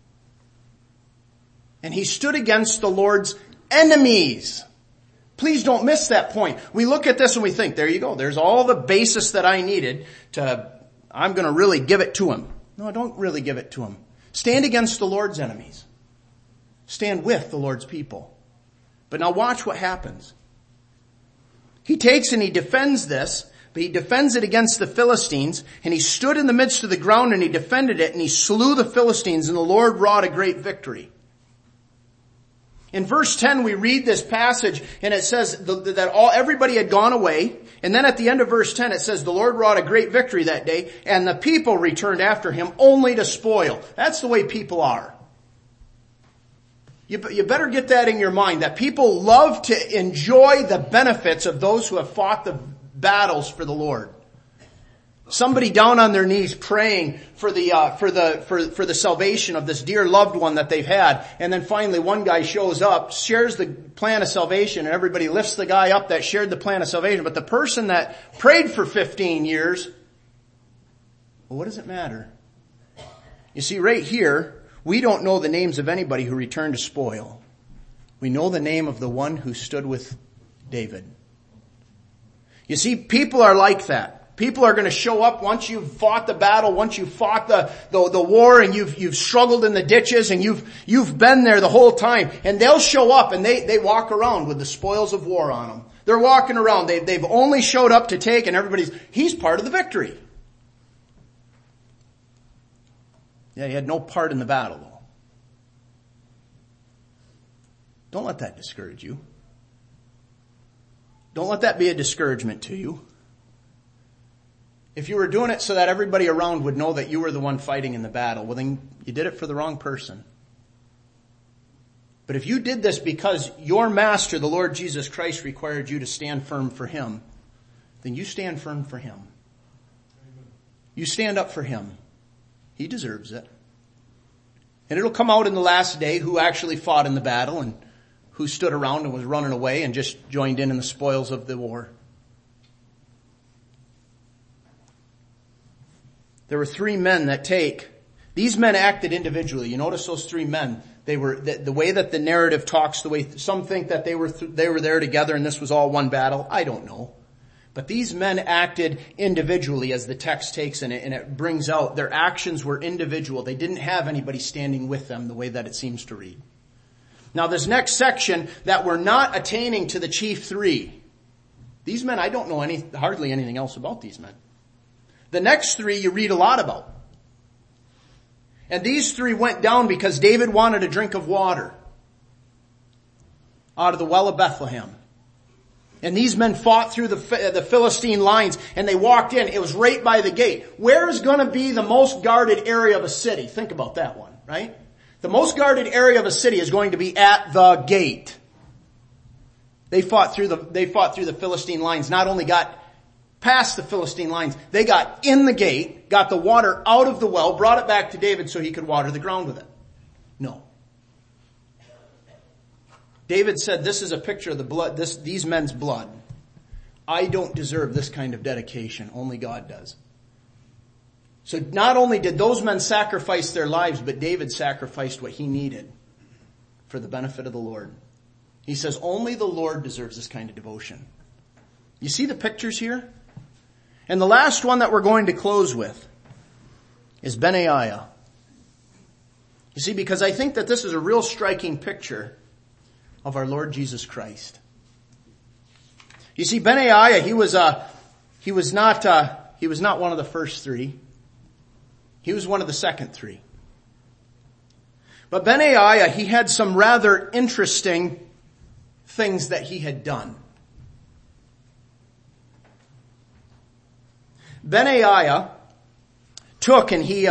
And he stood against the Lord's enemies. Please don't miss that point. We look at this and we think, there you go. There's all the basis that I needed I'm going to really give it to him. No, don't really give it to him. Stand against the Lord's enemies. Stand with the Lord's people. But now watch what happens. He takes and he defends this, but he defends it against the Philistines, and he stood in the midst of the ground and he defended it, and he slew the Philistines, and the Lord wrought a great victory. In verse 10 we read this passage, and it says that everybody had gone away, and then at the end of verse 10 it says the Lord wrought a great victory that day, and the people returned after him only to spoil. That's the way people are. You better get that in your mind, that people love to enjoy the benefits of those who have fought the battles for the Lord. Somebody down on their knees praying for the salvation of this dear loved one that they've had, and then finally one guy shows up, shares the plan of salvation, and everybody lifts the guy up that shared the plan of salvation. But the person that prayed for 15 years Well, what does it matter? You see, right here, we don't know the names of anybody who returned to spoil. We know the name of the one who stood with David. You see, people are like that. People are going to show up once you've fought the battle, once you've fought the war, and you've struggled in the ditches, and you've been there the whole time. And they'll show up and they walk around with the spoils of war on them. They're walking around. They've only showed up to take, and he's part of the victory. Yeah, he had no part in the battle, though. Don't let that discourage you. Don't let that be a discouragement to you. If you were doing it so that everybody around would know that you were the one fighting in the battle, well, then you did it for the wrong person. But if you did this because your master, the Lord Jesus Christ, required you to stand firm for him, then you stand firm for him. You stand up for him. He deserves it. And it'll come out in the last day who actually fought in the battle and who stood around and was running away and just joined in the spoils of the war. There were 3 men that these men acted individually. You notice those 3 men, they were, the way that the narrative talks, the way some think that they were there together and this was all one battle. I don't know. But these men acted individually as the text takes in it, and it brings out their actions were individual. They didn't have anybody standing with them the way that it seems to read. Now this next section that we're not attaining to the chief 3. These men, I don't know hardly anything else about these men. The next 3 you read a lot about. And these 3 went down because David wanted a drink of water out of the well of Bethlehem. And these men fought through the Philistine lines, and they walked in. It was right by the gate. Where is going to be the most guarded area of a city? Think about that one, right? The most guarded area of a city is going to be at the gate. They fought through the Philistine lines. Not only got past the Philistine lines, they got in the gate, got the water out of the well, brought it back to David so he could water the ground with it. No. David said, this is a picture of the blood, these men's blood. I don't deserve this kind of dedication. Only God does. So not only did those men sacrifice their lives, but David sacrificed what he needed for the benefit of the Lord. He says, only the Lord deserves this kind of devotion. You see the pictures here? And the last one that we're going to close with is Benaiah. You see, because I think that this is a real striking picture of our Lord Jesus Christ. You see, Benaiah, he was not one of the first 3. He was one of the second 3. But Benaiah, he had some rather interesting things that he had done. Benaiah took and he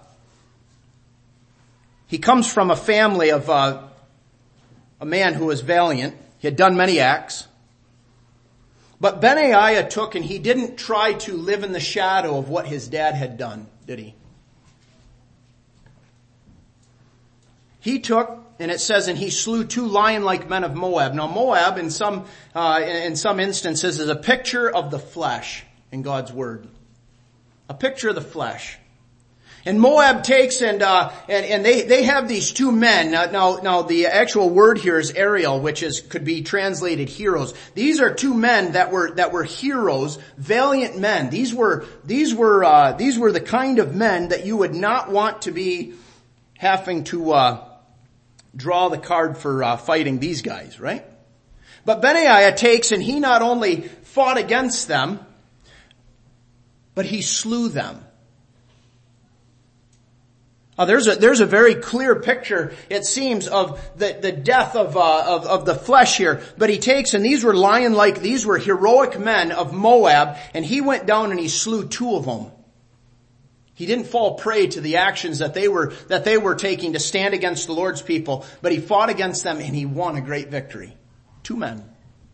comes from a family of a man who was valiant. He had done many acts. But Benaiah took and he didn't try to live in the shadow of what his dad had done, did he? He took, and it says, and he slew 2 lion-like men of Moab. Now Moab, in some instances, is a picture of the flesh in God's word. A picture of the flesh. And Moab takes and they have these 2 men. Now the actual word here is Ariel, which could be translated heroes. These are 2 men that were heroes, valiant men. These were the kind of men that you would not want to be having to draw the card for fighting these guys, right? But Benaiah takes and he not only fought against them, but he slew them. There's a very clear picture, it seems, of the death of the flesh here. But he takes, and these were lion-like, these were heroic men of Moab, and he went down and he slew 2 of them. He didn't fall prey to the actions that they were taking to stand against the Lord's people, but he fought against them and he won a great victory. 2 men.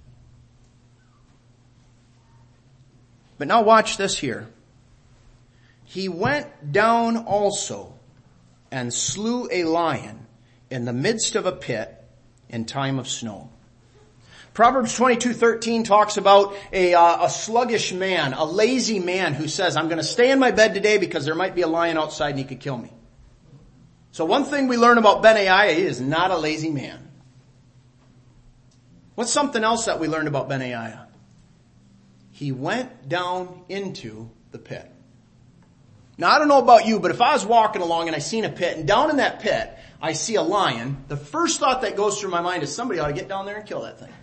But now watch this here. He went down also and slew a lion in the midst of a pit in time of snow. Proverbs 22:13 talks about a sluggish man, a lazy man who says, I'm going to stay in my bed today because there might be a lion outside and he could kill me. So one thing we learn about Benaiah, he is not a lazy man. What's something else that we learned about Benaiah? He went down into the pit. Now I don't know about you, but if I was walking along and I seen a pit, and down in that pit I see a lion, the first thought that goes through my mind is somebody ought to get down there and kill that thing.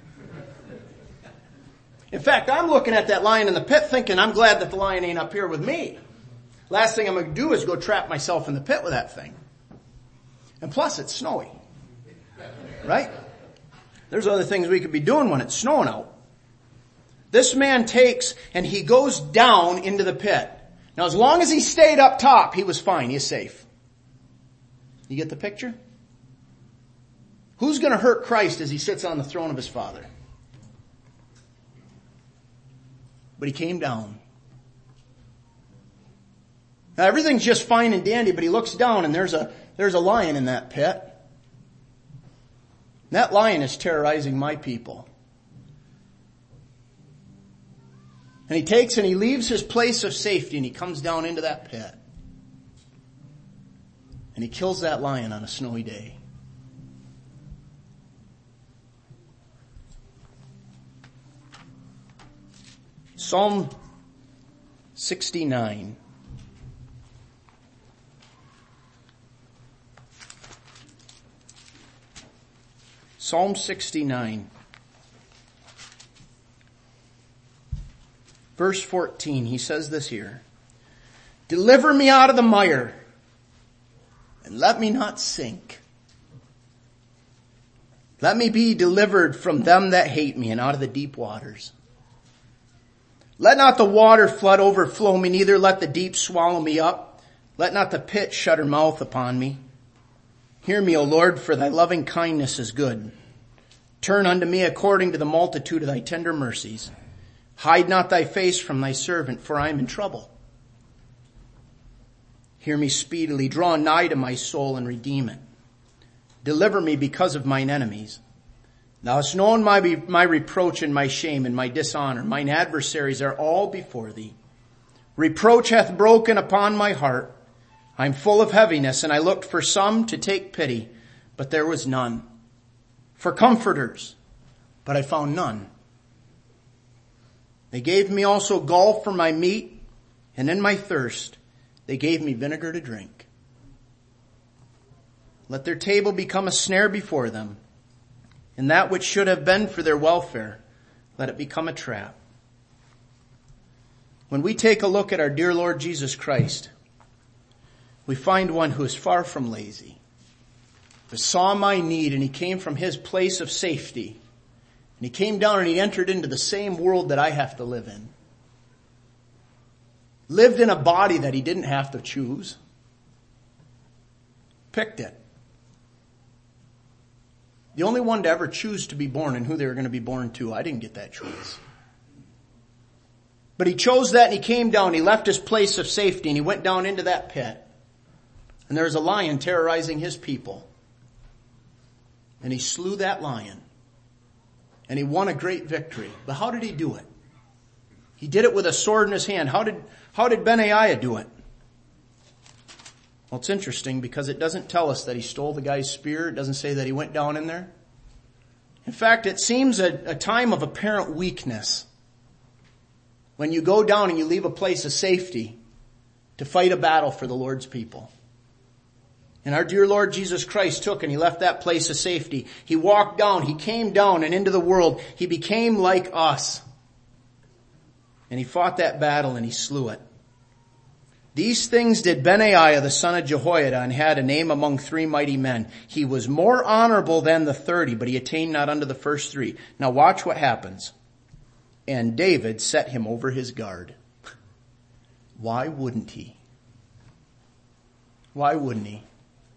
In fact, I'm looking at that lion in the pit thinking, I'm glad that the lion ain't up here with me. Last thing I'm going to do is go trap myself in the pit with that thing. And plus it's snowy. Right? There's other things we could be doing when it's snowing out. This man takes and he goes down into the pit. Now as long as he stayed up top, he was fine. He's safe. You get the picture? Who's going to hurt Christ as he sits on the throne of his Father? But he came down. Now everything's just fine and dandy, but he looks down and there's a lion in that pit. And that lion is terrorizing my people. And he takes and he leaves his place of safety and he comes down into that pit. And he kills that lion on a snowy day. Psalm 69. Psalm 69. Verse 14, he says this here. Deliver me out of the mire, and let me not sink. Let me be delivered from them that hate me, and out of the deep waters. Let not the water flood overflow me, neither let the deep swallow me up. Let not the pit shut her mouth upon me. Hear me, O Lord, for thy loving kindness is good. Turn unto me according to the multitude of thy tender mercies. Hide not thy face from thy servant, for I am in trouble. Hear me speedily, draw nigh to my soul and redeem it. Deliver me because of mine enemies. Thou hast known my reproach and my shame and my dishonor. Mine adversaries are all before thee. Reproach hath broken upon my heart. I am full of heaviness, and I looked for some to take pity, but there was none. For comforters, but I found none. They gave me also gall for my meat, and in my thirst they gave me vinegar to drink. Let their table become a snare before them, and that which should have been for their welfare, let it become a trap. When we take a look at our dear Lord Jesus Christ, we find one who is far from lazy, who saw my need, and he came from his place of safety. And he came down and he entered into the same world that I have to live in. Lived in a body that he didn't have to choose. Picked it. The only one to ever choose to be born and who they were going to be born to. I didn't get that choice. But he chose that and he came down. He left his place of safety and he went down into that pit. And there was a lion terrorizing his people. And he slew that lion. And he won a great victory. But how did he do it? He did it with a sword in his hand. How did Benaiah do it? Well, it's interesting because it doesn't tell us that he stole the guy's spear. It doesn't say that he went down in there. In fact, it seems a time of apparent weakness when you go down and you leave a place of safety to fight a battle for the Lord's people. And our dear Lord Jesus Christ took and he left that place of safety. He walked down, he came down and into the world. He became like us. And he fought that battle and he slew it. These things did Benaiah the son of Jehoiada, and had a name among 3 mighty men. He was more honorable than the 30, but he attained not unto the first 3. Now watch what happens. And David set him over his guard. Why wouldn't he? Why wouldn't he?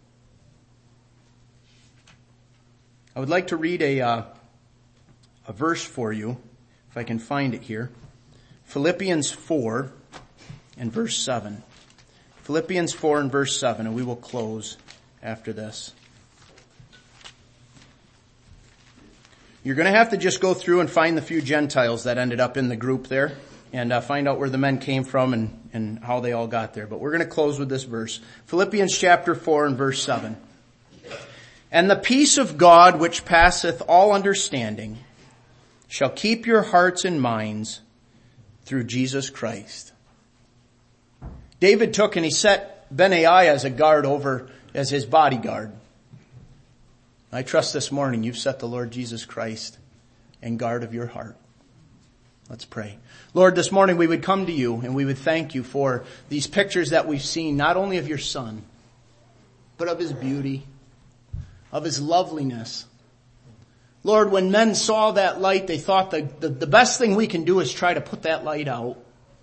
I would like to read a verse for you, if I can find it here. Philippians 4 and verse 7. Philippians 4 and verse 7, and we will close after this. You're going to have to just go through and find the few Gentiles that ended up in the group there and find out where the men came from and how they all got there. But we're going to close with this verse. Philippians chapter 4 and verse 7. And the peace of God which passeth all understanding shall keep your hearts and minds through Jesus Christ. David took and he set Benaiah as a guard over, as his bodyguard. I trust this morning you've set the Lord Jesus Christ in guard of your heart. Let's pray. Lord, this morning we would come to you and we would thank you for these pictures that we've seen, not only of your Son, but of his beauty, of his loveliness. Lord, when men saw that light, they thought the best thing we can do is try to put that light out.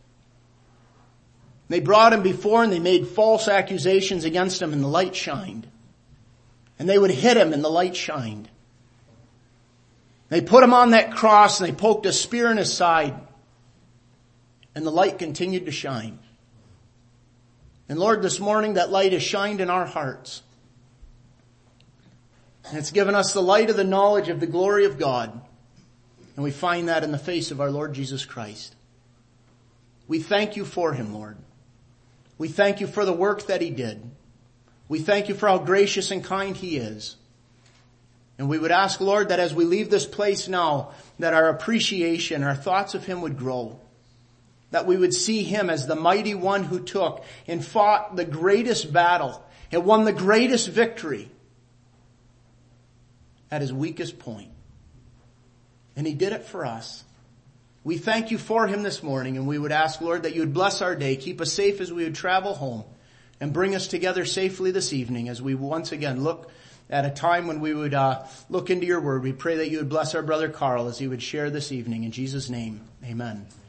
They brought him before and they made false accusations against him and the light shined. And they would hit him and the light shined. They put him on that cross and they poked a spear in his side. And the light continued to shine. And Lord, this morning that light has shined in our hearts. And it's given us the light of the knowledge of the glory of God. And we find that in the face of our Lord Jesus Christ. We thank you for him, Lord. We thank you for the work that he did. We thank you for how gracious and kind he is. And we would ask, Lord, that as we leave this place now, that our appreciation, our thoughts of him would grow. That we would see him as the mighty one who took and fought the greatest battle and won the greatest victory at his weakest point. And he did it for us. We thank you for him this morning, and we would ask, Lord, that you would bless our day, keep us safe as we would travel home, and bring us together safely this evening as we once again look at a time when we would look into your word. We pray that you would bless our brother Carl as he would share this evening. In Jesus' name, amen.